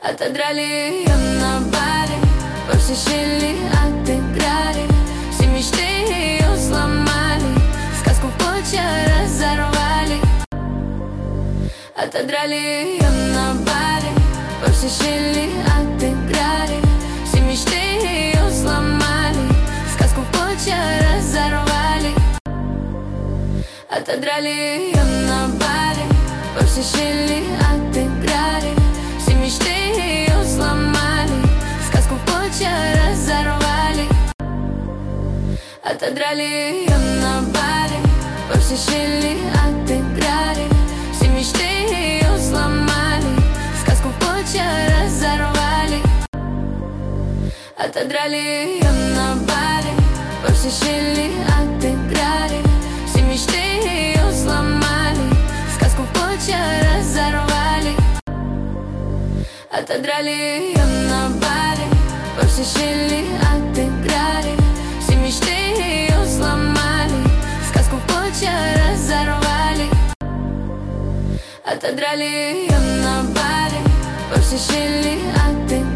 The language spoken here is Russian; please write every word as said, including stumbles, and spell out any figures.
Отодрали ее на баре, во все щели отыграли, все мечты ее сломали, сказку в клочья разорвали. Отодрали ее на баре, во все щели отыграли, все мечты ее сломали, сказку в клочья разорвали. Отодрали ее на баре, во все щели отыграли, все мечты ее сломали, сказку в клочья разорвали. Отодрали ее на баре, во все щели отыграли, все мечты ее сломали, сказку в клочья разорвали. Отодрали ее на баре, во все щели отыграли, все мечты ее сломали, сказку в клочья разорвали. Отодрали ее на баре, во все щели отыграли, все мечты ее сломали, сказку в клочья разорвали. Отодрали ее на баре, во все щели отыграли.